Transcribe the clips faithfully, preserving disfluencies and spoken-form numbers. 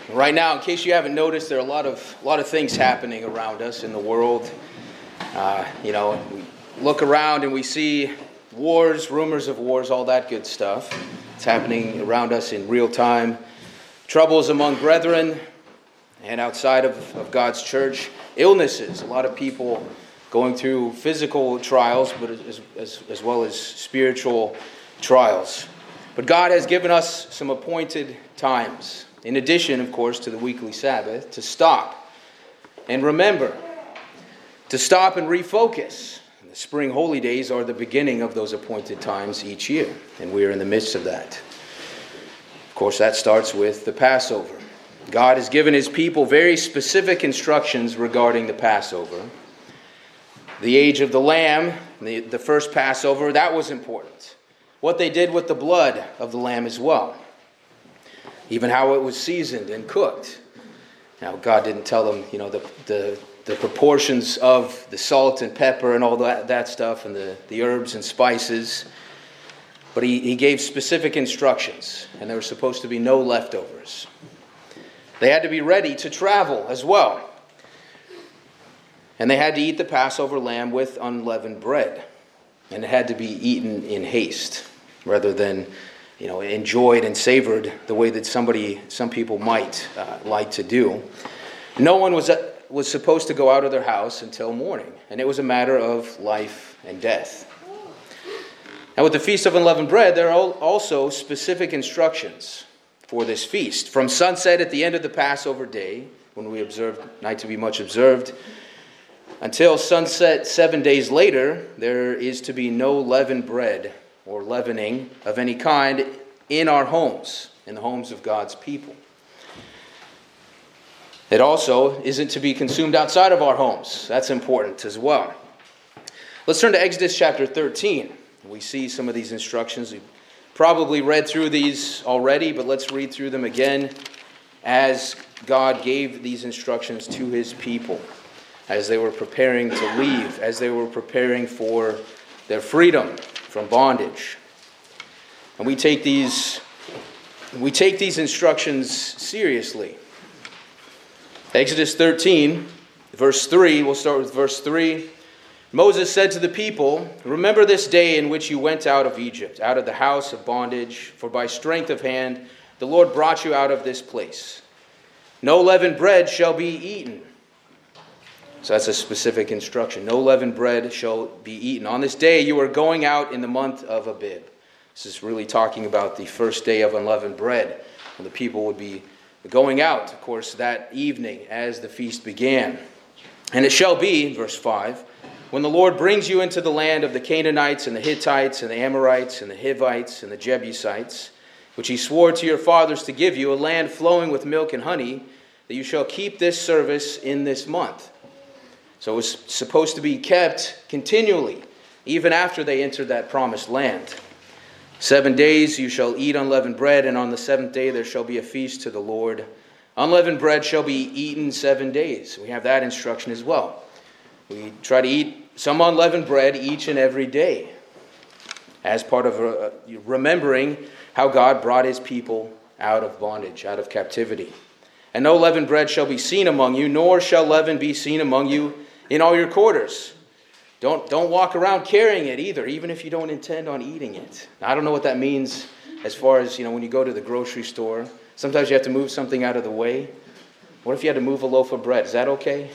Right now, in case you haven't noticed, there are a lot of a lot of things happening around us in the world. Uh, you know, we look around and we see wars, rumors of wars, all that good stuff. It's happening around us in real time. Troubles among brethren and outside of, of God's church. Illnesses. A lot of people going through physical trials, but as, as, as well as spiritual trials. But God has given us some appointed times. In addition, of course, to the weekly Sabbath, to stop and remember, to stop and refocus. And the spring holy days are the beginning of those appointed times each year, and we are in the midst of that. Of course, that starts with the Passover. God has given his people very specific instructions regarding the Passover. The age of the lamb, the, the first Passover, that was important. What they did with the blood of the lamb as well. Even how it was seasoned and cooked. Now, God didn't tell them, you know, the the, the proportions of the salt and pepper and all that, that stuff and the, the herbs and spices. But he, he gave specific instructions. And there were supposed to be no leftovers. They had to be ready to travel as well. And they had to eat the Passover lamb with unleavened bread. And it had to be eaten in haste rather than, you know, enjoyed and savored the way that somebody, some people might uh, like to do. No one was uh, was supposed to go out of their house until morning, and it was a matter of life and death. Now, with the Feast of Unleavened Bread, there are also specific instructions for this feast. From sunset at the end of the Passover day, when we observe night to be much observed, until sunset seven days later, there is to be no leavened bread or leavening of any kind in our homes, in the homes of God's people. It also isn't to be consumed outside of our homes. That's important as well. Let's turn to Exodus chapter thirteen. We see some of these instructions. We've probably read through these already, but let's read through them again as God gave these instructions to his people, as they were preparing to leave, as they were preparing for their freedom from bondage. And we take these we take these instructions seriously. Exodus thirteen, verse three, we'll start with verse three. Moses said to the people, "Remember this day in which you went out of Egypt, out of the house of bondage, for by strength of hand the Lord brought you out of this place. No leavened bread shall be eaten." So that's a specific instruction. No leavened bread shall be eaten. On this day you are going out in the month of Abib. This is really talking about the first day of unleavened bread. And the people would be going out, of course, that evening as the feast began. "And it shall be," verse five, "when the Lord brings you into the land of the Canaanites and the Hittites and the Amorites and the Hivites and the Jebusites, which he swore to your fathers to give you, a land flowing with milk and honey, that you shall keep this service in this month." So it was supposed to be kept continually, even after they entered that promised land. "Seven days you shall eat unleavened bread, and on the seventh day there shall be a feast to the Lord. Unleavened bread shall be eaten seven days. We have that instruction as well. We try to eat some unleavened bread each and every day, as part of uh, remembering how God brought his people out of bondage, out of captivity. "And no leavened bread shall be seen among you, nor shall leaven be seen among you in all your quarters." Don't, don't walk around carrying it either, even if you don't intend on eating it. Now, I don't know what that means as far as, you know, when you go to the grocery store. Sometimes you have to move something out of the way. What if you had to move a loaf of bread? Is that okay?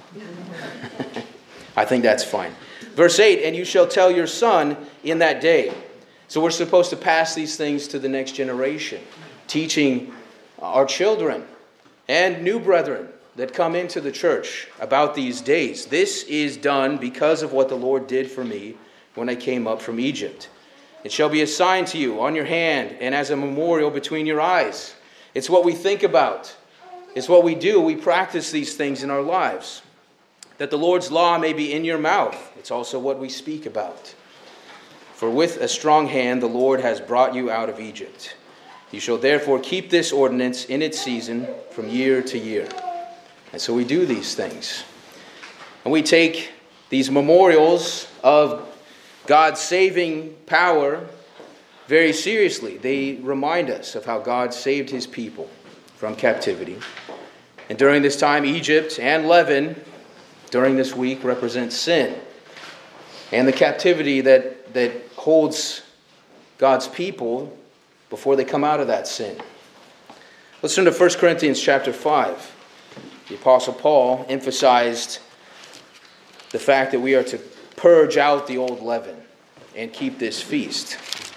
I think that's fine. Verse eight, "And you shall tell your son in that day." So we're supposed to pass these things to the next generation, teaching our children and new brethren that come into the church about these days. "This is done because of what the Lord did for me when I came up from Egypt. It shall be a sign to you on your hand and as a memorial between your eyes." It's what we think about. It's what we do. We practice these things in our lives. "That the Lord's law may be in your mouth." It's also what we speak about. "For with a strong hand the Lord has brought you out of Egypt. You shall therefore keep this ordinance in its season from year to year." And so we do these things. And we take these memorials of God's saving power very seriously. They remind us of how God saved his people from captivity. And during this time, Egypt and leaven, during this week, represent sin. And the captivity that, that holds God's people before they come out of that sin. Let's turn to First Corinthians chapter five. The Apostle Paul emphasized the fact that we are to purge out the old leaven and keep this feast.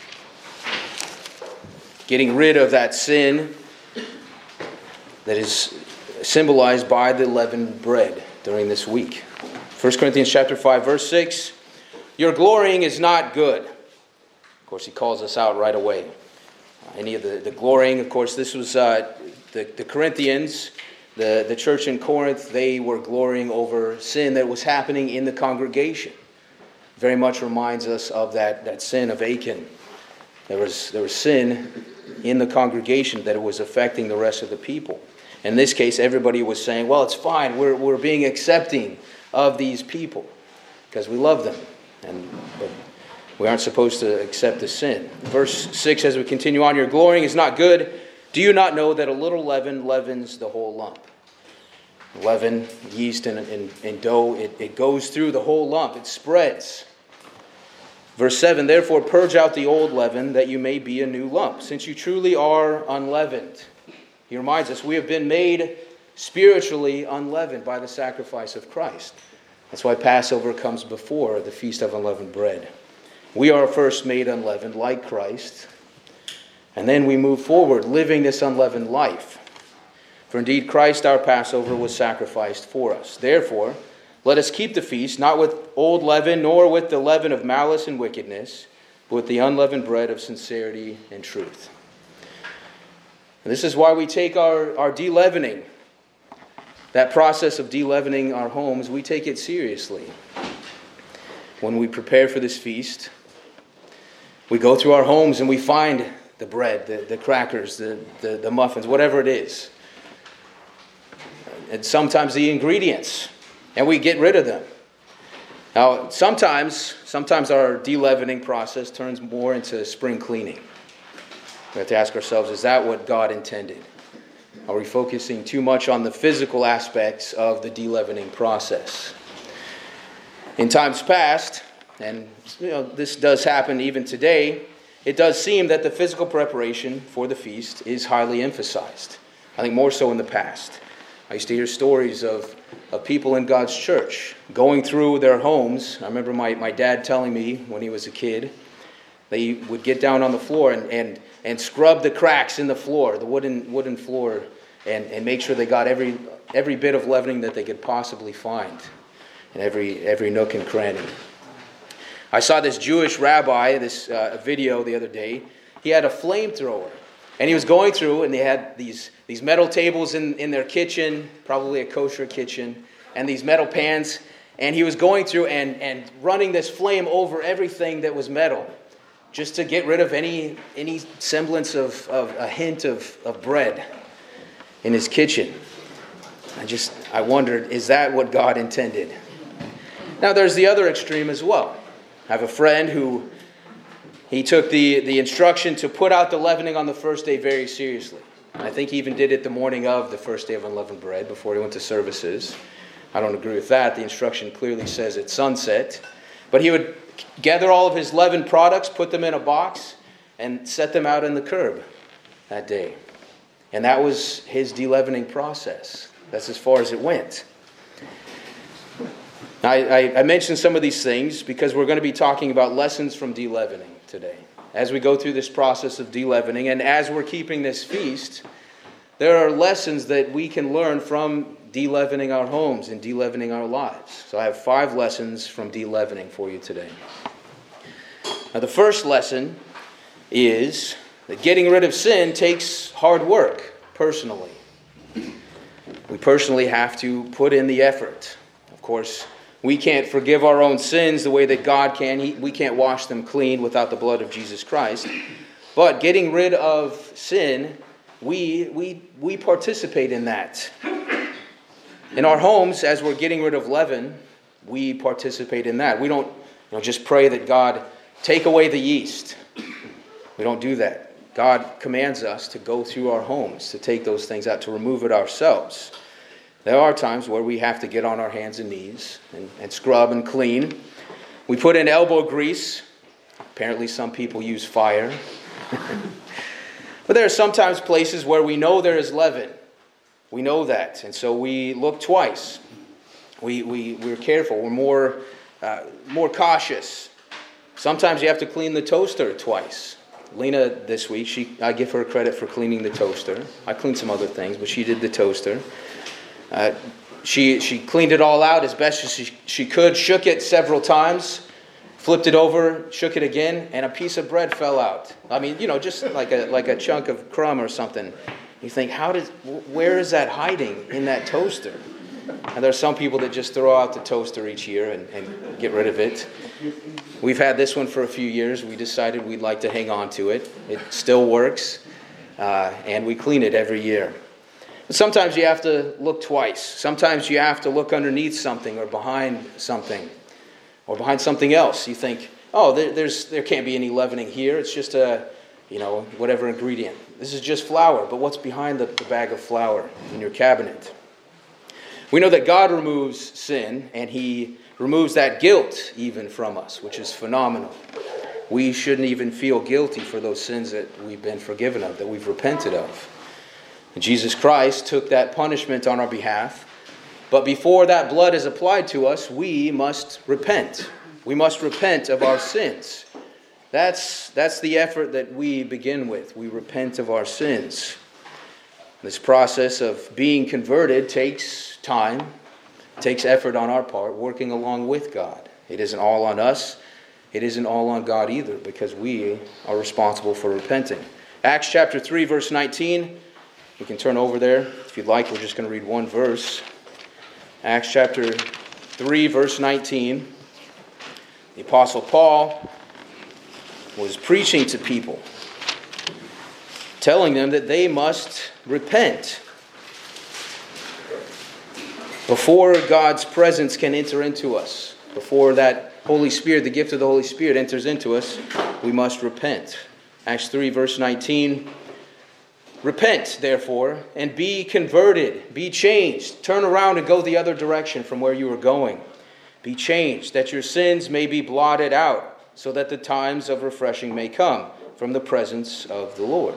Getting rid of that sin that is symbolized by the leavened bread during this week. First Corinthians chapter five, verse six. Your glorying is not good. Of course, he calls us out right away. Uh, any of the, the glorying, of course, this was uh, the, the Corinthians, the, the church in Corinth, they were glorying over sin that was happening in the congregation. Very much reminds us of that, that sin of Achan. There was, there was sin in the congregation that it was affecting the rest of the people. In this case, everybody was saying, well, it's fine. We're, we're being accepting of these people because we love them. And but we aren't supposed to accept the sin. Verse six, as we continue on, your glorying is not good. Do you not know that a little leaven leavens the whole lump? Leaven, yeast, and, and, and dough, it, it goes through the whole lump. It spreads. Verse seven, therefore purge out the old leaven that you may be a new lump, since you truly are unleavened. He reminds us we have been made spiritually unleavened by the sacrifice of Christ. That's why Passover comes before the Feast of Unleavened Bread. We are first made unleavened like Christ, and then we move forward living this unleavened life. For indeed Christ our Passover was sacrificed for us. Therefore, let us keep the feast, not with old leaven, nor with the leaven of malice and wickedness, but with the unleavened bread of sincerity and truth. And this is why we take our, our de-leavening, that process of de-leavening our homes, we take it seriously. When we prepare for this feast, we go through our homes and we find the bread, the, the crackers, the, the, the muffins, whatever it is. And sometimes the ingredients, and we get rid of them. Now, sometimes, sometimes our de-leavening process turns more into spring cleaning. We have to ask ourselves, is that what God intended? Are we focusing too much on the physical aspects of the de-leavening process? In times past, and you know this does happen even today, it does seem that the physical preparation for the feast is highly emphasized. I think more so in the past. I used to hear stories of, of people in God's church going through their homes. I remember my, my dad telling me when he was a kid, they would get down on the floor and, and, and scrub the cracks in the floor, the wooden wooden floor, and, and make sure they got every every bit of leavening that they could possibly find in every every nook and cranny. I saw this Jewish rabbi, this uh, video the other day. He had a flamethrower, and he was going through, and they had these these metal tables in, in their kitchen, probably a kosher kitchen, and these metal pans, and he was going through and, and running this flame over everything that was metal, just to get rid of any any semblance of, of a hint of, of bread in his kitchen. I just, I wondered, is that what God intended? Now there's the other extreme as well. I have a friend who, he took the, the instruction to put out the leavening on the first day very seriously. And I think he even did it the morning of the first day of unleavened bread before he went to services. I don't agree with that. The instruction clearly says at sunset. But he would gather all of his leavened products, put them in a box, and set them out in the curb that day. And that was his de-leavening process. That's as far as it went. Now, I, I, I mentioned some of these things because we're going to be talking about lessons from de-leavening today. As we go through this process of de-leavening, and as we're keeping this feast, there are lessons that we can learn from de-leavening our homes and de-leavening our lives. So I have five lessons from de-leavening for you today. Now, the first lesson is that getting rid of sin takes hard work, personally. We personally have to put in the effort. Of course, we can't forgive our own sins the way that God can. He, we can't wash them clean without the blood of Jesus Christ. But getting rid of sin, we, we, we participate in that. In our homes, as we're getting rid of leaven, we participate in that. We don't you know, just pray that God take away the yeast. We don't do that. God commands us to go through our homes, to take those things out, to remove it ourselves. There are times where we have to get on our hands and knees and, and scrub and clean. We put in elbow grease. Apparently some people use fire. But there are sometimes places where we know there is leaven. We know that, and so we look twice. We, we, we're careful. We're more, uh, more cautious. Sometimes you have to clean the toaster twice. Lena, this week, she I give her credit for cleaning the toaster. I cleaned some other things, but she did the toaster. Uh, she she cleaned it all out as best as she, she could, shook it several times, flipped it over, shook it again, and a piece of bread fell out. I mean, you know, just like a like a chunk of crumb or something. You think, how did, where is that hiding in that toaster? And there are some people that just throw out the toaster each year and, and get rid of it. We've had this one for a few years. We decided we'd like to hang on to it. It still works, uh, and we clean it every year. But sometimes you have to look twice. Sometimes you have to look underneath something or behind something or behind something else. You think, oh, there, there's there can't be any leavening here. It's just a, you know, whatever ingredient. This is just flour, but what's behind the, the bag of flour in your cabinet? We know that God removes sin, and He removes that guilt even from us, which is phenomenal. We shouldn't even feel guilty for those sins that we've been forgiven of, that we've repented of. And Jesus Christ took that punishment on our behalf, but before that blood is applied to us, we must repent. We must repent of our sins. That's, that's the effort that we begin with. We repent of our sins. This process of being converted takes time, takes effort on our part, working along with God. It isn't all on us. It isn't all on God either, because we are responsible for repenting. Acts chapter three, verse nineteen. You can turn over there if you'd like. We're just going to read one verse. Acts chapter three, verse nineteen. The Apostle Paul was preaching to people, telling them that they must repent before God's presence can enter into us. Before that Holy Spirit, the gift of the Holy Spirit, enters into us, we must repent. Acts three, verse nineteen. Repent, therefore, and be converted. Be changed. Turn around and go the other direction from where you were going. Be changed, that your sins may be blotted out, so that the times of refreshing may come from the presence of the Lord.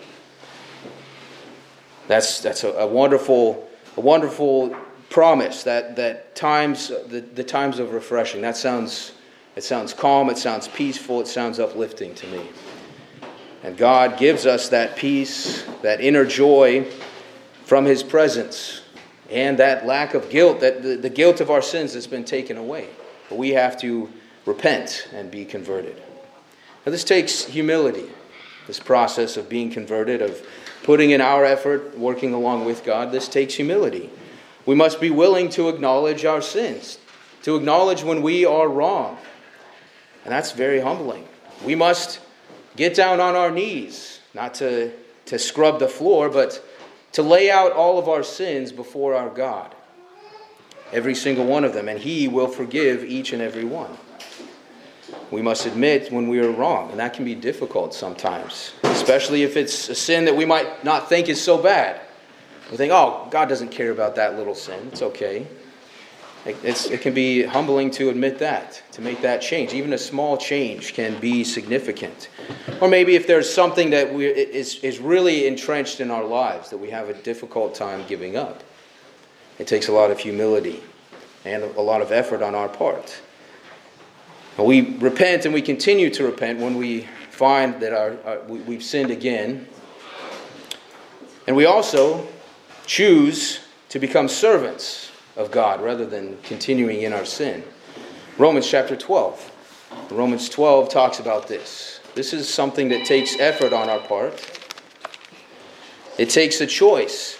That's that's a, a wonderful, a wonderful promise. That that times the, the times of refreshing. That sounds it sounds calm. It sounds peaceful. It sounds uplifting to me. And God gives us that peace, that inner joy from His presence, and that lack of guilt, that the, the guilt of our sins has been taken away. But we have to repent and be converted. Now this takes humility, this process of being converted, of putting in our effort, working along with God. This takes humility. We must be willing to acknowledge our sins, to acknowledge when we are wrong. And that's very humbling. We must get down on our knees, not to, to scrub the floor, but to lay out all of our sins before our God. Every single one of them, and He will forgive each and every one. We must admit when we are wrong, and that can be difficult sometimes, especially if it's a sin that we might not think is so bad. We think, oh, God doesn't care about that little sin. It's okay. It's, it can be humbling to admit that, to make that change. Even a small change can be significant. Or maybe if there's something that we, is, is really entrenched in our lives that we have a difficult time giving up. It takes a lot of humility and a lot of effort on our part. And we repent and we continue to repent when we find that our, our we, we've sinned again. And we also choose to become servants of God rather than continuing in our sin. Romans chapter twelve. Romans twelve talks about this. This is something that takes effort on our part. It takes a choice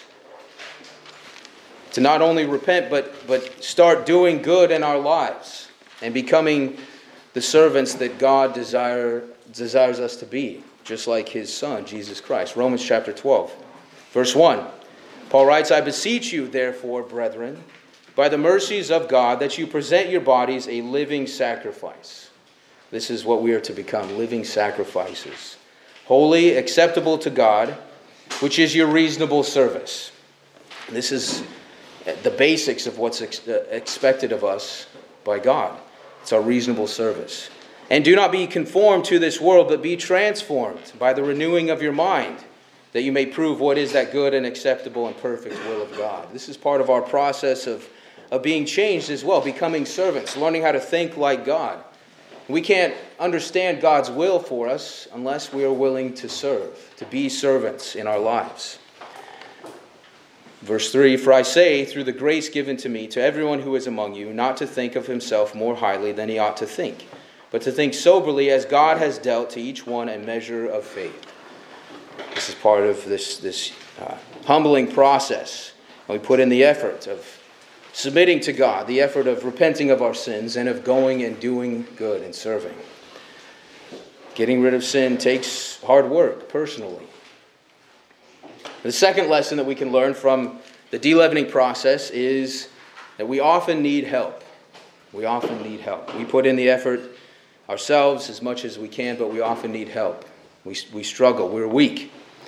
to not only repent, but, but start doing good in our lives and becoming the servants that God desire, desires us to be, just like His Son, Jesus Christ. Romans chapter twelve, verse one. Paul writes, I beseech you, therefore, brethren, by the mercies of God, that you present your bodies a living sacrifice. This is what we are to become, living sacrifices. holy, acceptable to God, which is your reasonable service. This is the basics of what's ex- expected of us by God. It's our reasonable service. And do not be conformed to this world, but be transformed by the renewing of your mind, that you may prove what is that good and acceptable and perfect will of God. This is part of our process of, of being changed as well, becoming servants, learning how to think like God. We can't understand God's will for us unless we are willing to serve, to be servants in our lives. Verse three, for I say, through the grace given to me, to everyone who is among you, not to think of himself more highly than he ought to think, but to think soberly as God has dealt to each one a measure of faith. This is part of this, this uh, humbling process. And we put in the effort of submitting to God, the effort of repenting of our sins, and of going and doing good and serving. Getting rid of sin takes hard work, personally. The second lesson that we can learn from the de-leavening process is that we often need help. We often need help. We put in the effort ourselves as much as we can, but we often need help. We, we struggle. We're weak.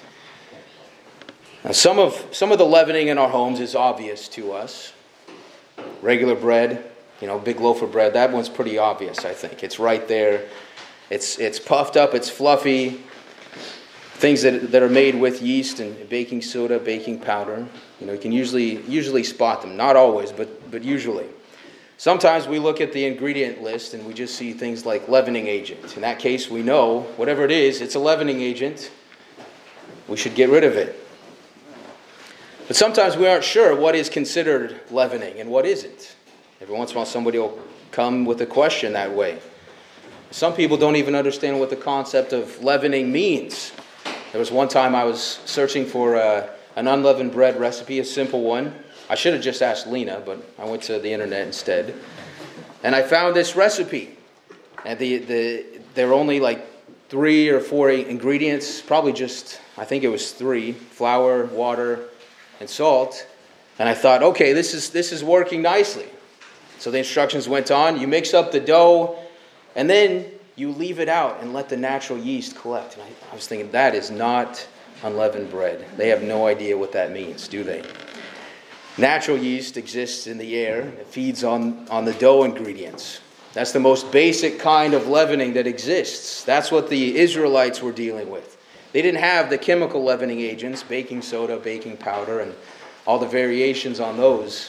Now, some of, some of the leavening in our homes is obvious to us. Regular bread, you know, big loaf of bread, that one's pretty obvious, I think. It's right there. It's, it's puffed up. It's fluffy. Things that, that are made with yeast and baking soda, baking powder. You know, you can usually usually spot them. Not always, but but usually. Sometimes we look at the ingredient list and we just see things like leavening agent. In that case, we know whatever it is, it's a leavening agent. We should get rid of it. But sometimes we aren't sure what is considered leavening and what isn't. Every once in a while somebody will come with a question that way. Some people don't even understand what the concept of leavening means. There was one time I was searching for uh, an unleavened bread recipe, a simple one. I should have just asked Lena, but I went to the internet instead. And I found this recipe. And the, the there were only like three or four ingredients, probably just, I think it was three, flour, water, and salt. And I thought, okay, this is this is working nicely. So the instructions went on. You mix up the dough, and then you leave it out and let the natural yeast collect. And I, I was thinking, that is not unleavened bread. They have no idea what that means, do they? Natural yeast exists in the air. It feeds on, on the dough ingredients. That's the most basic kind of leavening that exists. That's what the Israelites were dealing with. They didn't have the chemical leavening agents, baking soda, baking powder, and all the variations on those.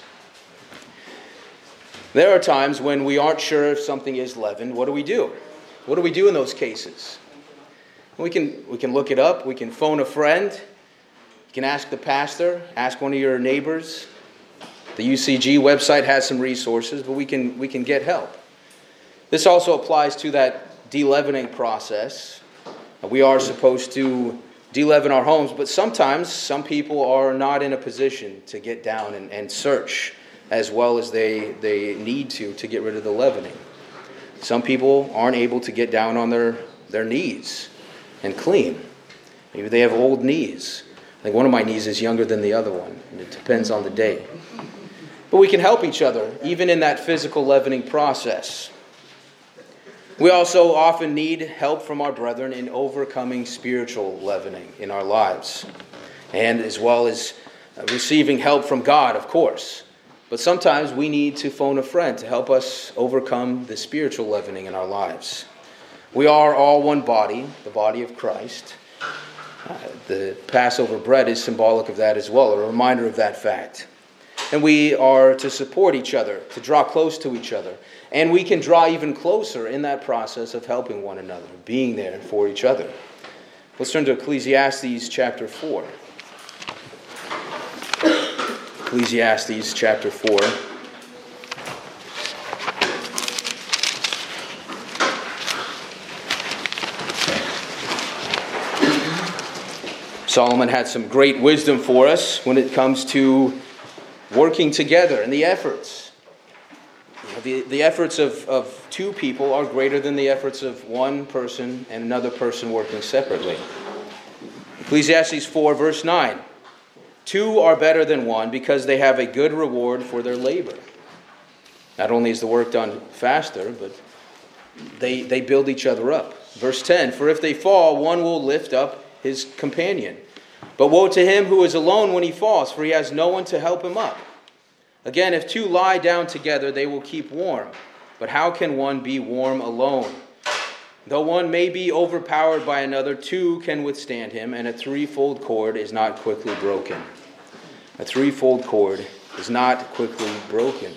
There are times when we aren't sure if something is leavened. What do we do? What do we do in those cases? We can we can look it up. We can phone a friend. You can ask the pastor. Ask one of your neighbors. The U C G website has some resources, but we can we can get help. This also applies to that de-leavening process. We are supposed to de-leaven our homes, but sometimes some people are not in a position to get down and, and search as well as they, they need to to get rid of the leavening. Some people aren't able to get down on their, their knees and clean. Maybe they have old knees. Like one of my knees is younger than the other one, and it depends on the day. But we can help each other, even in that physical leavening process. We also often need help from our brethren in overcoming spiritual leavening in our lives, and as well as receiving help from God, of course. But sometimes we need to phone a friend to help us overcome the spiritual leavening in our lives. We are all one body, the body of Christ. Uh, the Passover bread is symbolic of that as well, a reminder of that fact. And we are to support each other, to draw close to each other. And we can draw even closer in that process of helping one another, being there for each other. Let's turn to Ecclesiastes chapter four. Ecclesiastes chapter four. Solomon had some great wisdom for us when it comes to working together and the efforts. You know, the, the efforts of, of two people are greater than the efforts of one person and another person working separately. Ecclesiastes four, verse nine. Two are better than one because they have a good reward for their labor. Not only is the work done faster, but they, they build each other up. Verse ten, for if they fall, one will lift up his companion. But woe to him who is alone when he falls, for he has no one to help him up. Again, if two lie down together, they will keep warm. But how can one be warm alone? Though one may be overpowered by another, two can withstand him, and a threefold cord is not quickly broken. A threefold cord is not quickly broken.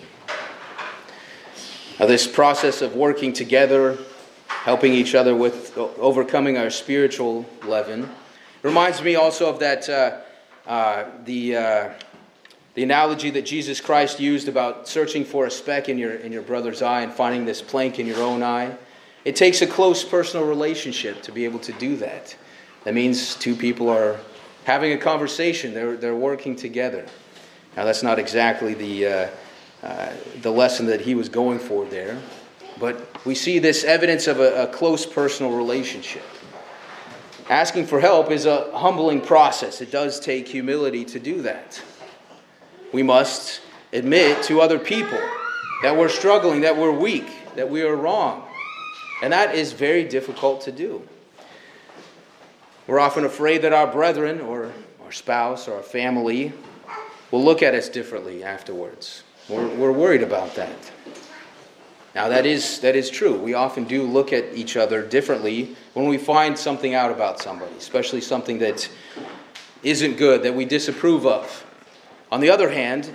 Now, this process of working together, helping each other with overcoming our spiritual leaven, reminds me also of that uh, uh, the uh, the analogy that Jesus Christ used about searching for a speck in your in your brother's eye and finding this plank in your own eye. It takes a close personal relationship to be able to do that. That means two people are having a conversation. They're they're working together. Now, that's not exactly the uh, uh, the lesson that he was going for there, but we see this evidence of a, a close personal relationship. Asking for help is a humbling process. It does take humility to do that. We must admit to other people that we're struggling, that we're weak, that we are wrong. And that is very difficult to do. We're often afraid that our brethren or our spouse or our family will look at us differently afterwards. We're, we're worried about that. Now, that is that is true. We often do look at each other differently when we find something out about somebody, especially something that isn't good, that we disapprove of. On the other hand,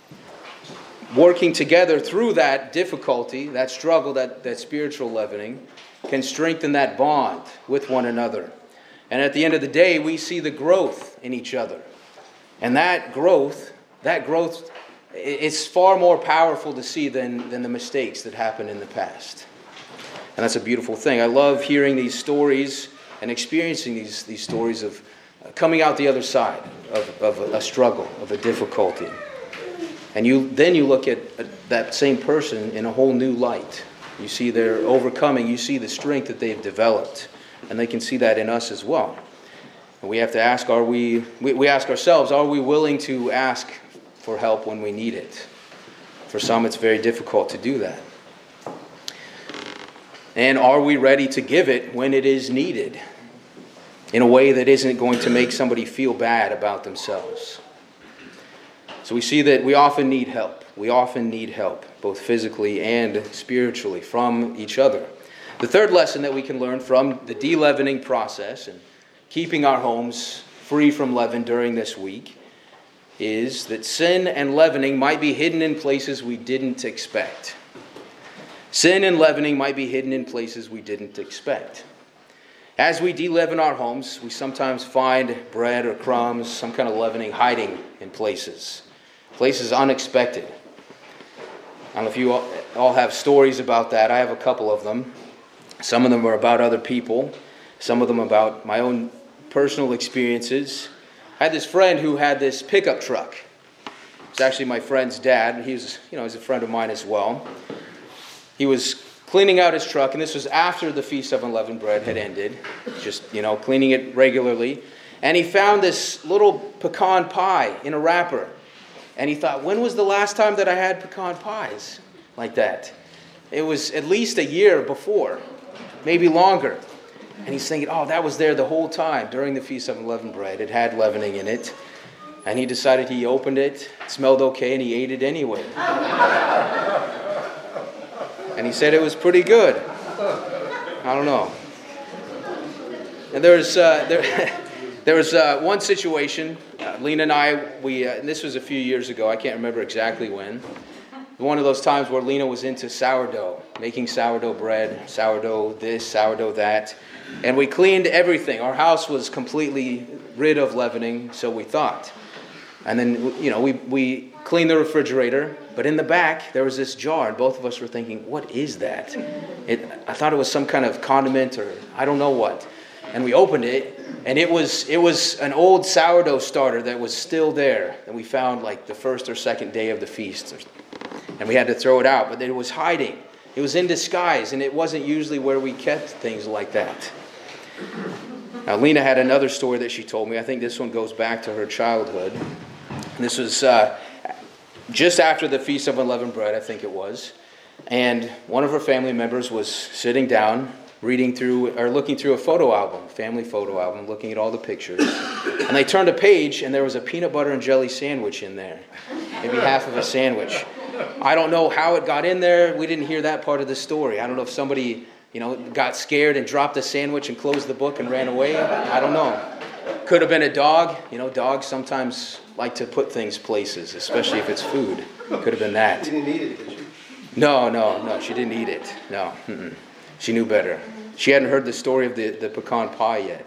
working together through that difficulty, that struggle, that, that spiritual leavening, can strengthen that bond with one another. And at the end of the day, we see the growth in each other. And that growth, that growth, it's far more powerful to see than, than the mistakes that happened in the past. And that's a beautiful thing. I love hearing these stories and experiencing these, these stories of coming out the other side of, of a, a struggle, of a difficulty. And you then you look at that same person in a whole new light. You see they're overcoming. You see the strength that they've developed. And they can see that in us as well. And we have to ask, are we, we, we ask ourselves, are we willing to ask for help when we need it? For some, it's very difficult to do that. And are we ready to give it when it is needed in a way that isn't going to make somebody feel bad about themselves? So we see that we often need help. We often need help, both physically and spiritually, from each other. The third lesson that we can learn from the de-leavening process and keeping our homes free from leaven during this week is that sin and leavening might be hidden in places we didn't expect. Sin and leavening might be hidden in places we didn't expect. As we de-leaven our homes, we sometimes find bread or crumbs, some kind of leavening hiding in places. Places unexpected. I don't know if you all have stories about that. I have a couple of them. Some of them are about other people. Some of them about my own personal experiences. I had this friend who had this pickup truck. It's actually my friend's dad. He was, you know, he's a friend of mine as well. He was cleaning out his truck, and this was after the Feast of Unleavened Bread had ended. Just, you know, cleaning it regularly. And he found this little pecan pie in a wrapper. And he thought, when was the last time that I had pecan pies like that? It was at least a year before, maybe longer. And he's thinking, oh, that was there the whole time during the Feast of Unleavened Bread. It had leavening in it. And he decided he opened it, it smelled okay, and he ate it anyway. And he said it was pretty good. I don't know. And there's uh, there, there was uh, one situation. Uh, Lena and I, we uh, and this was a few years ago. I can't remember exactly when. One of those times where Lena was into sourdough, making sourdough bread, sourdough this, sourdough that. And we cleaned everything. Our house was completely rid of leavening, so we thought. And then, you know, we, we cleaned the refrigerator, but in the back, there was this jar, and both of us were thinking, what is that? It, I thought it was some kind of condiment or I don't know what. And we opened it, and it was it was an old sourdough starter that was still there, that we found like the first or second day of the feast. And we had to throw it out, but it was hiding. It was in disguise, and it wasn't usually where we kept things like that. Now, Lena had another story that she told me. I think this one goes back to her childhood. And this was uh, just after the Feast of Unleavened Bread, I think it was. And one of her family members was sitting down reading through or looking through a photo album, family photo album, looking at all the pictures. And they turned a page and there was a peanut butter and jelly sandwich in there. Maybe half of a sandwich. I don't know how it got in there. We didn't hear that part of the story. I don't know if somebody, you know, got scared and dropped the sandwich and closed the book and ran away. I don't know. Could have been a dog. You know, dogs sometimes like to put things places, especially if it's food. Could have been that. You didn't eat it, did you? No, no, no. She didn't eat it. No. Mm-mm. She knew better. She hadn't heard the story of the, the pecan pie yet.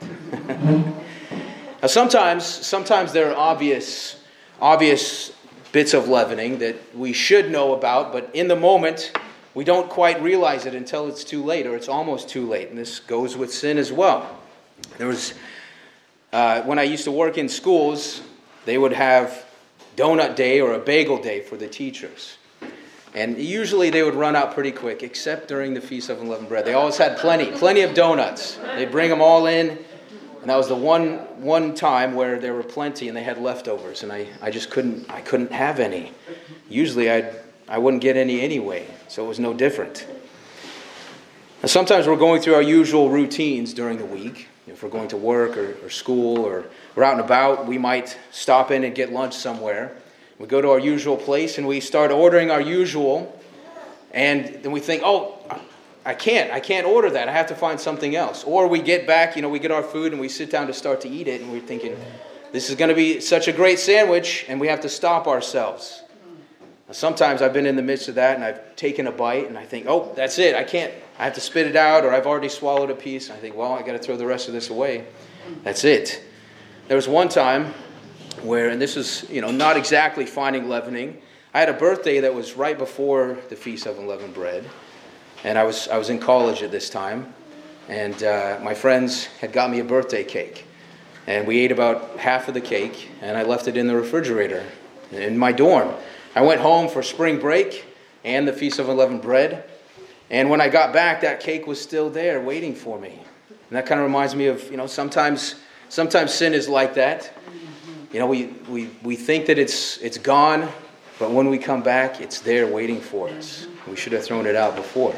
Now, sometimes, sometimes there are obvious, obvious bits of leavening that we should know about, but in the moment, we don't quite realize it until it's too late, or it's almost too late. And this goes with sin as well. There was, uh, when I used to work in schools, they would have donut day or a bagel day for the teachers. And usually they would run out pretty quick, except during the Feast of Unleavened Bread. They always had plenty, plenty of donuts. They'd bring them all in, and that was the one one time where there were plenty and they had leftovers, and I, I just couldn't I couldn't have any. Usually I'd I wouldn't get any anyway, so it was no different. Now, sometimes we're going through our usual routines during the week. If we're going to work or, or school or we're out and about, we might stop in and get lunch somewhere. We go to our usual place and we start ordering our usual, and then we think, oh, I can't, I can't order that. I have to find something else. Or we get back, you know, we get our food and we sit down to start to eat it, and we're thinking, this is going to be such a great sandwich, and we have to stop ourselves. Now, sometimes I've been in the midst of that and I've taken a bite and I think, oh, that's it. I can't, I have to spit it out, or I've already swallowed a piece. And I think, well, I got to throw the rest of this away. That's it. There was one time where, and this is, you know, not exactly finding leavening. I had a birthday that was right before the Feast of Unleavened Bread, and I was I was in college at this time, and uh, my friends had got me a birthday cake, and we ate about half of the cake, and I left it in the refrigerator in my dorm. I went home for spring break and the Feast of Unleavened Bread, and when I got back, that cake was still there waiting for me. And that kind of reminds me of, you know, sometimes sometimes sin is like that. You know, we, we, we think that it's it's gone, but when we come back, it's there waiting for us. We should have thrown it out before.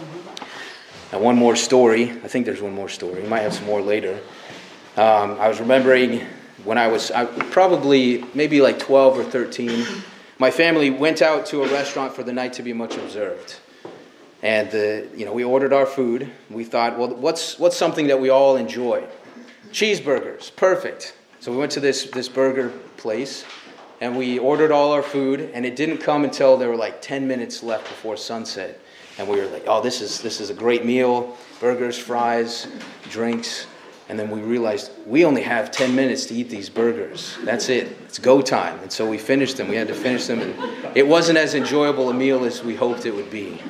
Now, one more story. I think there's one more story. We might have some more later. Um, I was remembering when I was I, probably maybe like twelve or thirteen. My family went out to a restaurant for the night to be much observed. And, the, you know, we ordered our food. We thought, well, what's what's something that we all enjoy? Cheeseburgers. Perfect. So we went to this, this burger place, and we ordered all our food, and it didn't come until there were like ten minutes left before sunset. And we were like, oh, this is this is a great meal, burgers, fries, drinks. And then we realized we only have ten minutes to eat these burgers. That's it. It's go time. And so we finished them. We had to finish them, and it wasn't as enjoyable a meal as we hoped it would be.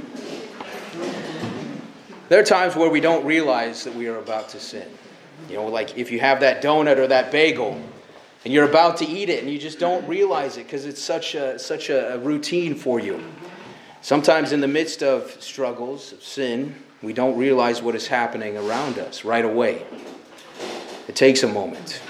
There are times where we don't realize that we are about to sin. You know, like if you have that donut or that bagel and you're about to eat it and you just don't realize it because it's such a such a routine for you. Sometimes in the midst of struggles, of sin, we don't realize what is happening around us right away. It takes a moment.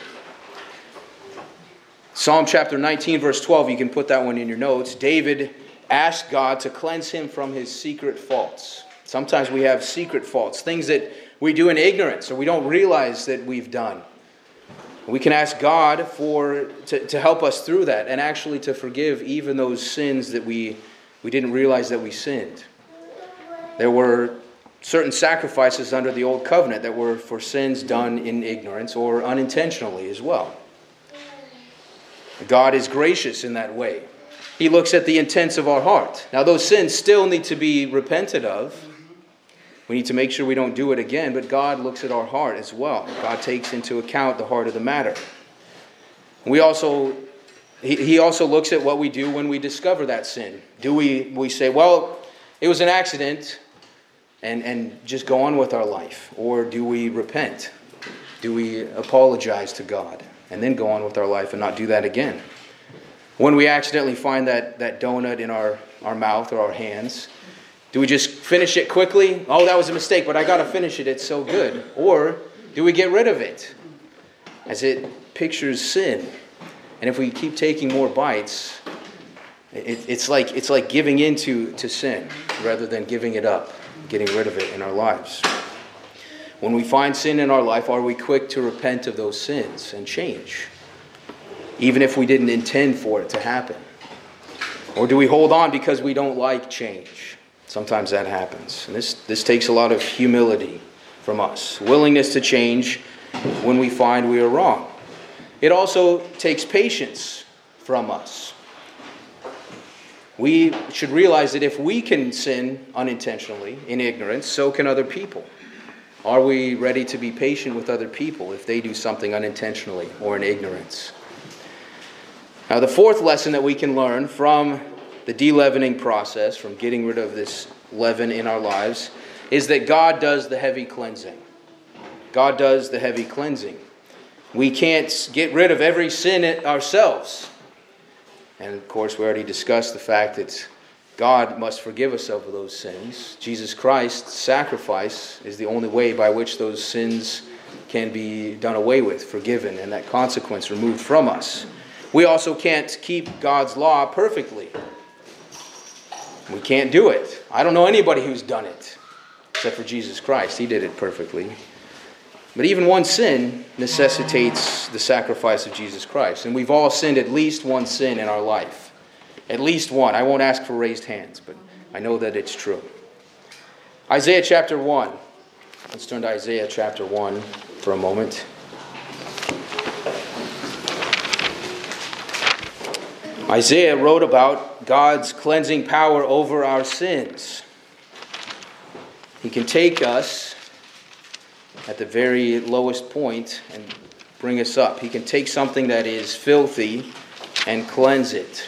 Psalm chapter nineteen, verse twelve, you can put that one in your notes. David asked God to cleanse him from his secret faults. Sometimes we have secret faults, things that we do in ignorance or we don't realize that we've done. We can ask God for to, to help us through that and actually to forgive even those sins that we, we didn't realize that we sinned. There were certain sacrifices under the old covenant that were for sins done in ignorance or unintentionally as well. God is gracious in that way. He looks at the intents of our heart. Now, those sins still need to be repented of. We need to make sure we don't do it again, but God looks at our heart as well. God takes into account the heart of the matter. We also, he, he also looks at what we do when we discover that sin. Do we, we say, well, it was an accident, and, and just go on with our life? Or do we repent? Do we apologize to God and then go on with our life and not do that again? When we accidentally find that, that donut in our, our mouth or our hands, do we just finish it quickly? Oh, that was a mistake, but I got to finish it. It's so good. Or do we get rid of it as it pictures sin? And if we keep taking more bites, it, it's like it's like giving in to, to sin rather than giving it up, getting rid of it in our lives. When we find sin in our life, are we quick to repent of those sins and change, even if we didn't intend for it to happen? Or do we hold on because we don't like change? Sometimes that happens. And this, this takes a lot of humility from us, willingness to change when we find we are wrong. It also takes patience from us. We should realize that if we can sin unintentionally, in ignorance, so can other people. Are we ready to be patient with other people if they do something unintentionally or in ignorance? Now, the fourth lesson that we can learn from the de-leavening process, from getting rid of this leaven in our lives, is that God does the heavy cleansing. God does the heavy cleansing. We can't get rid of every sin ourselves. And of course, we already discussed the fact that God must forgive us of those sins. Jesus Christ's sacrifice is the only way by which those sins can be done away with, forgiven, and that consequence removed from us. We also can't keep God's law perfectly. We can't do it. I don't know anybody who's done it, except for Jesus Christ. He did it perfectly. But even one sin necessitates the sacrifice of Jesus Christ. And we've all sinned at least one sin in our life. At least one. I won't ask for raised hands, but I know that it's true. Isaiah chapter one. Let's turn to Isaiah chapter one for a moment. Isaiah wrote about God's cleansing power over our sins. He can take us at the very lowest point and bring us up. He can take something that is filthy and cleanse it.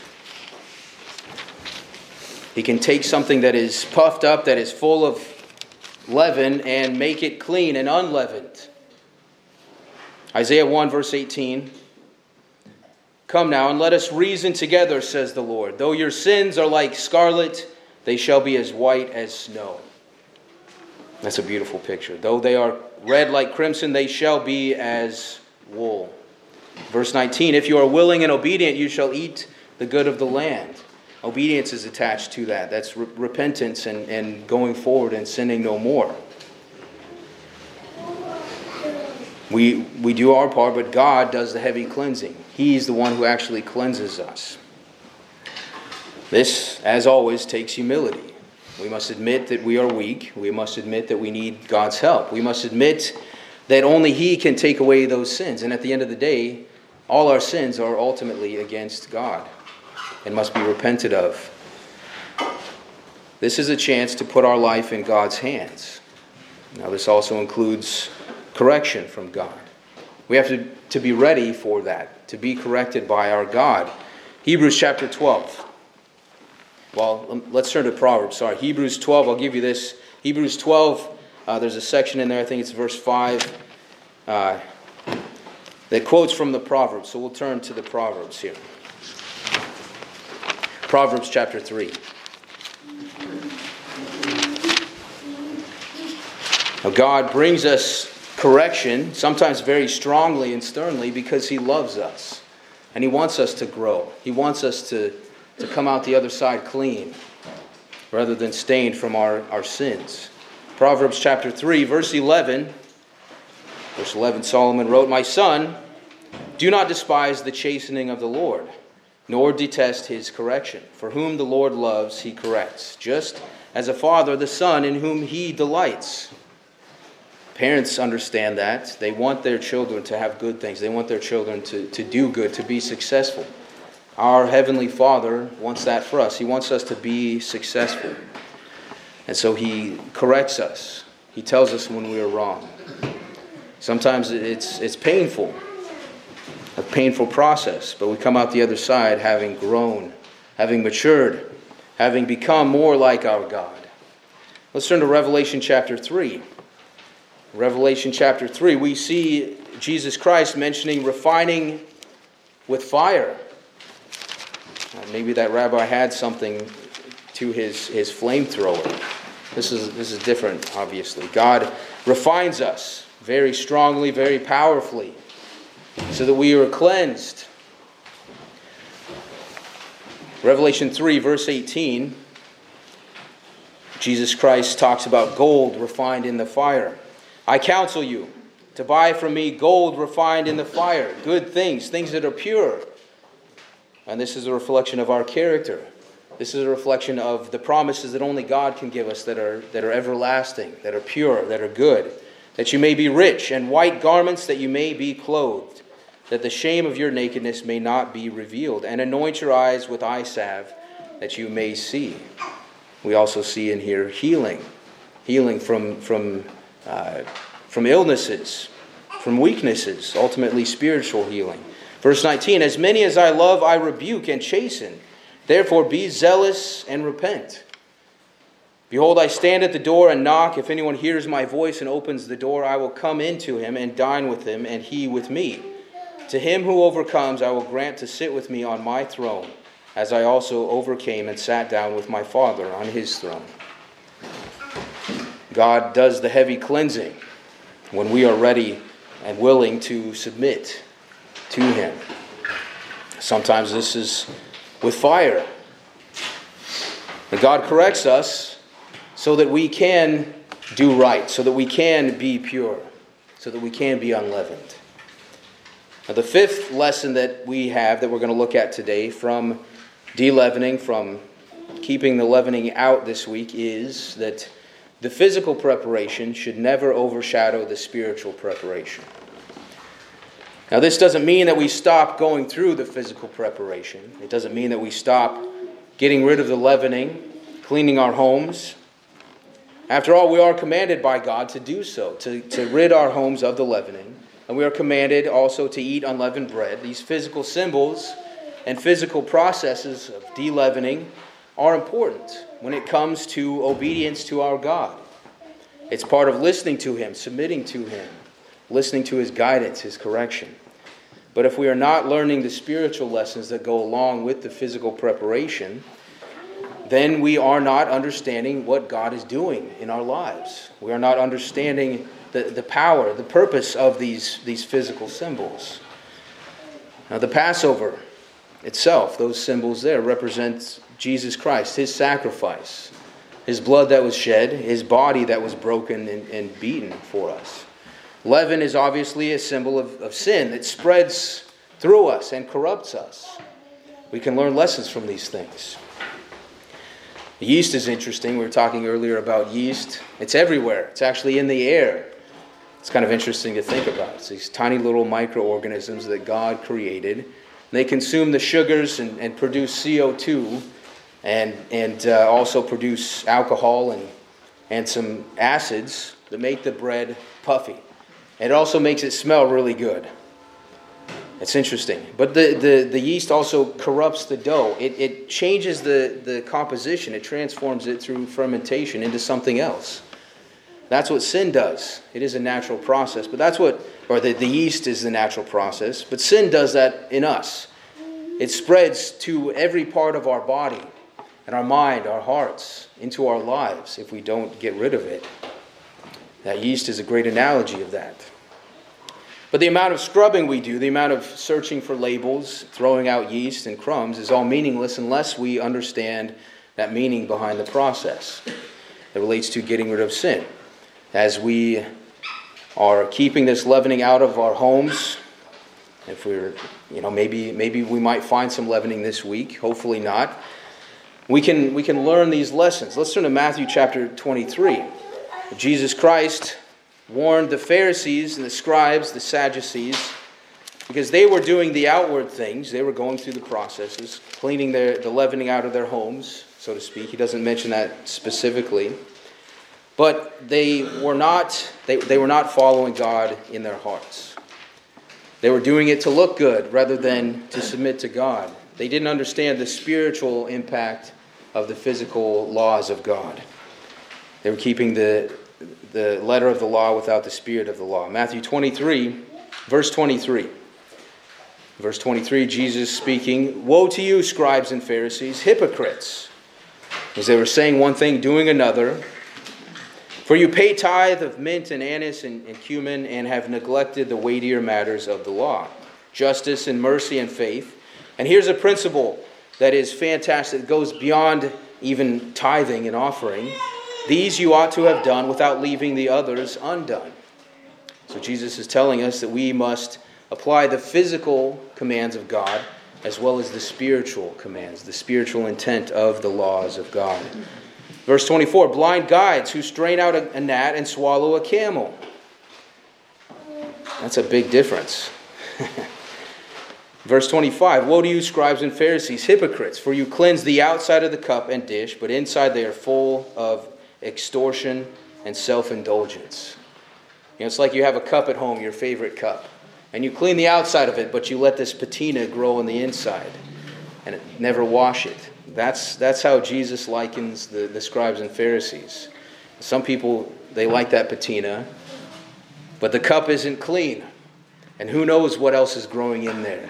He can take something that is puffed up, that is full of leaven, and make it clean and unleavened. Isaiah one verse eighteen. Come now and let us reason together, says the Lord. Though your sins are like scarlet, they shall be as white as snow. That's a beautiful picture. Though they are red like crimson, they shall be as wool. Verse nineteen, if you are willing and obedient, you shall eat the good of the land. Obedience is attached to that. That's re- repentance and, and going forward and sinning no more. We, we do our part, but God does the heavy cleansing. He's the one who actually cleanses us. This, as always, takes humility. We must admit that we are weak. We must admit that we need God's help. We must admit that only He can take away those sins. And at the end of the day, all our sins are ultimately against God and must be repented of. This is a chance to put our life in God's hands. Now, this also includes correction from God. We have to, to be ready for that, to be corrected by our God. Hebrews chapter twelve. Well, let's turn to Proverbs. Sorry, Hebrews twelve. I'll give you this. Hebrews twelve, uh, there's a section in there, I think it's verse five, uh, that quotes from the Proverbs. So we'll turn to the Proverbs here. Proverbs chapter three. Now, God brings us correction, sometimes very strongly and sternly, because He loves us. And He wants us to grow. He wants us to, to come out the other side clean, rather than stained from our, our sins. Proverbs chapter three, verse eleven. Verse eleven, Solomon wrote, My son, do not despise the chastening of the Lord, nor detest His correction. For whom the Lord loves, He corrects, just as a father the son in whom He delights. Parents understand that. They want their children to have good things. They want their children to, to do good, to be successful. Our Heavenly Father wants that for us. He wants us to be successful. And so He corrects us. He tells us when we are wrong. Sometimes it's it's painful, a painful process, but we come out the other side having grown, having matured, having become more like our God. Let's turn to Revelation chapter three. Revelation chapter three, we see Jesus Christ mentioning refining with fire. Uh, maybe that rabbi had something to his, his flamethrower. This is, this is different, obviously. God refines us very strongly, very powerfully, so that we are cleansed. Revelation three, verse eighteen, Jesus Christ talks about gold refined in the fire. I counsel you to buy from me gold refined in the fire, good things, things that are pure. And this is a reflection of our character. This is a reflection of the promises that only God can give us that are, that are everlasting, that are pure, that are good. That you may be rich, and white garments that you may be clothed, that the shame of your nakedness may not be revealed. And anoint your eyes with eye salve, that you may see. We also see in here healing. Healing from, from, uh, from illnesses, from weaknesses, ultimately spiritual healing. Verse nineteen, as many as I love, I rebuke and chasten. Therefore be zealous and repent. Behold, I stand at the door and knock. If anyone hears my voice and opens the door, I will come into him and dine with him, and he with me. To him who overcomes, I will grant to sit with me on my throne, as I also overcame and sat down with my Father on his throne. God does the heavy cleansing when we are ready and willing to submit to him. Sometimes this is with fire. And God corrects us so that we can do right, so that we can be pure, so that we can be unleavened. Now, the fifth lesson that we have that we're going to look at today from de-leavening, from keeping the leavening out this week, is that the physical preparation should never overshadow the spiritual preparation. Now, this doesn't mean that we stop going through the physical preparation. It doesn't mean that we stop getting rid of the leavening, cleaning our homes. After all, we are commanded by God to do so, to, to rid our homes of the leavening. And we are commanded also to eat unleavened bread. These physical symbols and physical processes of de-leavening are important when it comes to obedience to our God. It's part of listening to him, submitting to him, listening to his guidance, his correction. But if we are not learning the spiritual lessons that go along with the physical preparation, then we are not understanding what God is doing in our lives. We are not understanding the, the power, the purpose of these, these physical symbols. Now, the Passover itself, those symbols there, represent Jesus Christ, his sacrifice, his blood that was shed, his body that was broken and, and beaten for us. Leaven is obviously a symbol of, of sin that spreads through us and corrupts us. We can learn lessons from these things. The yeast is interesting. We were talking earlier about yeast. It's everywhere. It's actually in the air. It's kind of interesting to think about. It's these tiny little microorganisms that God created. They consume the sugars and, and produce C O two and, and uh, also produce alcohol and, and some acids that make the bread puffy. It also makes it smell really good. It's interesting. But the, the, the yeast also corrupts the dough. It, it changes the, the composition. It transforms it through fermentation into something else. That's what sin does. It is a natural process. But that's what, or the, the yeast is the natural process. But sin does that in us. It spreads to every part of our body and our mind, our hearts, into our lives if we don't get rid of it. That yeast is a great analogy of that. But the amount of scrubbing we do, the amount of searching for labels, throwing out yeast and crumbs is all meaningless unless we understand that meaning behind the process that relates to getting rid of sin. As we are keeping this leavening out of our homes, if we're, you know, maybe maybe we might find some leavening this week, hopefully not. We can we can learn these lessons. Let's turn to Matthew chapter twenty-three. Jesus Christ warned the Pharisees and the scribes, the Sadducees, because they were doing the outward things. They were going through the processes, cleaning their, the leavening out of their homes, so to speak. He doesn't mention that specifically. But they were not, they, they were not following God in their hearts. They were doing it to look good rather than to submit to God. They didn't understand the spiritual impact of the physical laws of God. They were keeping the the letter of the law without the spirit of the law. Matthew twenty-three, verse twenty-three. Verse twenty-three, Jesus speaking, "Woe to you, scribes and Pharisees, hypocrites, as they were saying one thing, doing another. For you pay tithe of mint and anise and, and cumin, and have neglected the weightier matters of the law, justice and mercy and faith." And here's a principle that is fantastic. It goes beyond even tithing and offering. "These you ought to have done without leaving the others undone." So Jesus is telling us that we must apply the physical commands of God as well as the spiritual commands, the spiritual intent of the laws of God. Verse twenty-four, blind guides who strain out a, a gnat and swallow a camel. That's a big difference. Verse twenty-five, woe to you, scribes and Pharisees, hypocrites, for you cleanse the outside of the cup and dish, but inside they are full of extortion and self-indulgence. You know, it's like you have a cup at home, your favorite cup, and you clean the outside of it, but you let this patina grow on the inside, and it never wash it. That's that's how Jesus likens the, the scribes and Pharisees. Some people, they like that patina, but the cup isn't clean. And who knows what else is growing in there.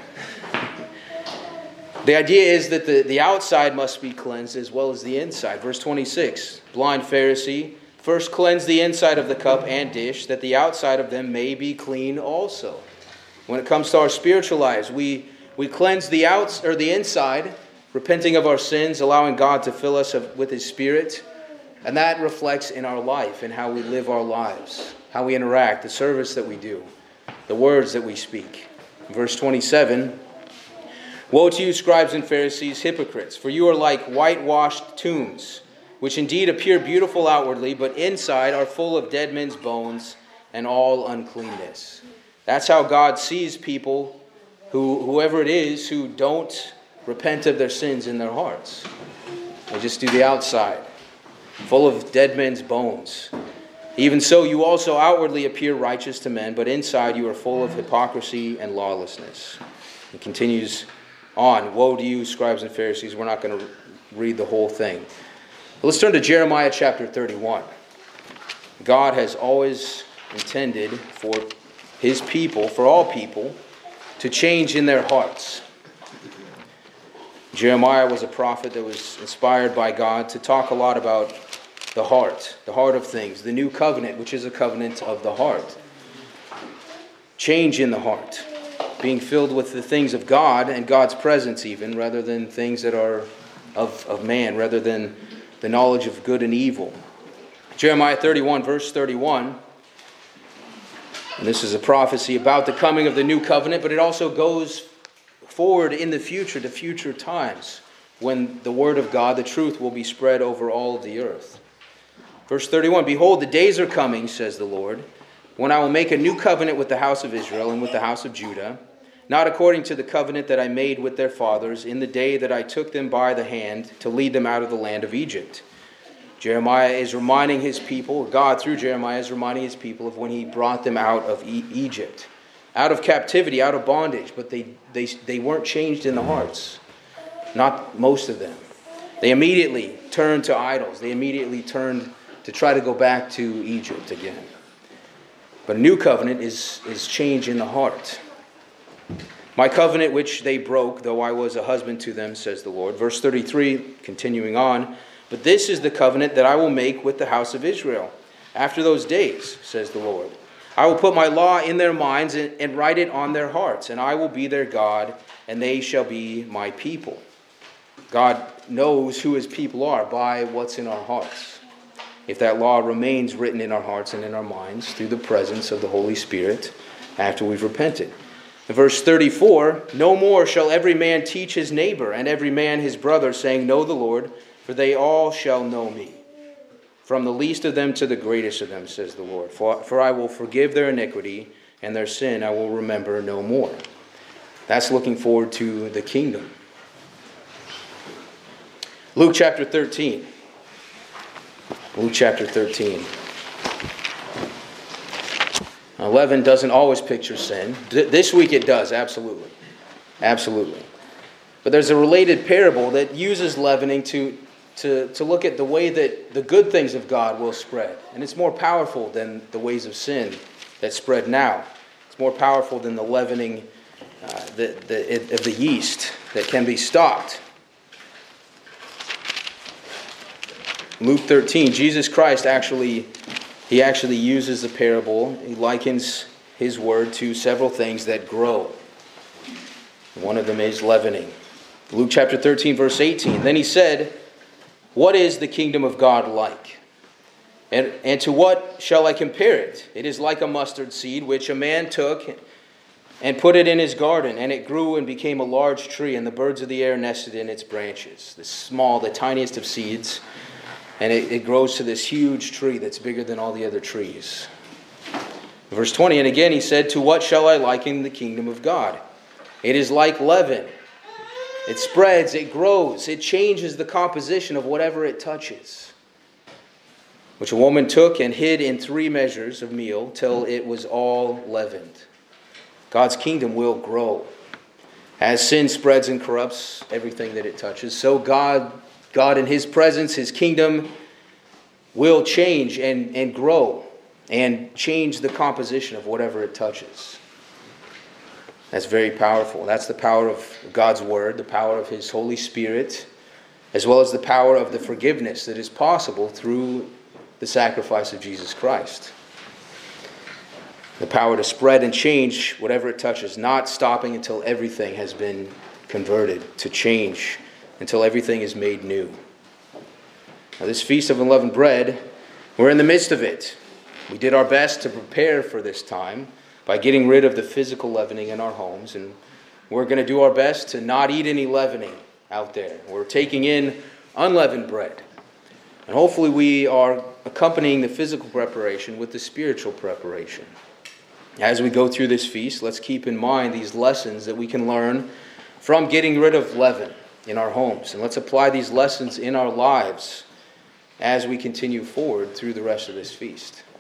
The idea is that the, the outside must be cleansed as well as the inside. Verse twenty-six, blind Pharisee, first cleanse the inside of the cup and dish, that the outside of them may be clean also. When it comes to our spiritual lives, we, we cleanse the outs or the inside, repenting of our sins, allowing God to fill us with His Spirit. And that reflects in our life and how we live our lives, how we interact, the service that we do, the words that we speak. Verse twenty-seven, woe to you, scribes and Pharisees, hypocrites, for you are like whitewashed tombs, which indeed appear beautiful outwardly, but inside are full of dead men's bones and all uncleanness. That's how God sees people, who whoever it is, who don't repent of their sins in their hearts. They just do the outside, full of dead men's bones. Even so, you also outwardly appear righteous to men, but inside you are full of hypocrisy and lawlessness. It continues on, woe to you, scribes and Pharisees. We're not going to read the whole thing. But let's turn to Jeremiah chapter thirty-one. God has always intended for His people, for all people, to change in their hearts. Jeremiah was a prophet that was inspired by God to talk a lot about the heart, the heart of things, the new covenant, which is a covenant of the heart. Change in the heart, being filled with the things of God and God's presence even, rather than things that are of, of man, rather than the knowledge of good and evil. Jeremiah thirty-one, verse thirty-one, and this is a prophecy about the coming of the new covenant, but it also goes forward in the future to future times when the word of God, the truth, will be spread over all of the earth. Verse thirty-one, behold, the days are coming, says the Lord, when I will make a new covenant with the house of Israel and with the house of Judah, not according to the covenant that I made with their fathers in the day that I took them by the hand to lead them out of the land of Egypt. Jeremiah is reminding his people, God through Jeremiah is reminding his people of when He brought them out of e- Egypt, out of captivity, out of bondage, but they, they, they weren't changed in the hearts. Not most of them. They immediately turned to idols. They immediately turned to try to go back to Egypt again. But a new covenant is, is change in the heart. My covenant which they broke, though I was a husband to them, says the Lord. Verse thirty-three, continuing on, but this is the covenant that I will make with the house of Israel. After those days, says the Lord, I will put my law in their minds and, and write it on their hearts, and I will be their God, and they shall be my people. God knows who His people are by what's in our hearts. If that law remains written in our hearts and in our minds through the presence of the Holy Spirit after we've repented. In verse thirty-four, no more shall every man teach his neighbor and every man his brother, saying, know the Lord, for they all shall know me. From the least of them to the greatest of them, says the Lord. For, for I will forgive their iniquity, and their sin I will remember no more. That's looking forward to the kingdom. Luke chapter thirteen. Luke chapter thirteen. Leaven doesn't always picture sin. This week it does, absolutely. Absolutely. But there's a related parable that uses leavening to, to, to look at the way that the good things of God will spread. And it's more powerful than the ways of sin that spread now. It's more powerful than the leavening uh, the, the, of the yeast that can be stopped. Luke thirteen, Jesus Christ actually, he actually uses the parable. He likens his word to several things that grow. One of them is leavening. Luke chapter thirteen, verse eighteen. Then he said, what is the kingdom of God like? And, and to what shall I compare it? It is like a mustard seed, which a man took and put it in his garden, and it grew and became a large tree, and the birds of the air nested in its branches. This small, the tiniest of seeds, and it, it grows to this huge tree that's bigger than all the other trees. Verse twenty, and again he said, to what shall I liken the kingdom of God? It is like leaven. It spreads, it grows, it changes the composition of whatever it touches. Which a woman took and hid in three measures of meal till it was all leavened. God's kingdom will grow. As sin spreads and corrupts everything that it touches, so God, God in His presence, His kingdom will change and, and grow and change the composition of whatever it touches. That's very powerful. That's the power of God's Word, the power of His Holy Spirit, as well as the power of the forgiveness that is possible through the sacrifice of Jesus Christ. The power to spread and change whatever it touches, not stopping until everything has been converted, to change until everything is made new. Now, this Feast of Unleavened Bread, we're in the midst of it. We did our best to prepare for this time by getting rid of the physical leavening in our homes, and we're going to do our best to not eat any leavening out there. We're taking in unleavened bread. And hopefully we are accompanying the physical preparation with the spiritual preparation. As we go through this feast, let's keep in mind these lessons that we can learn from getting rid of leaven in our homes. And let's apply these lessons in our lives as we continue forward through the rest of this feast.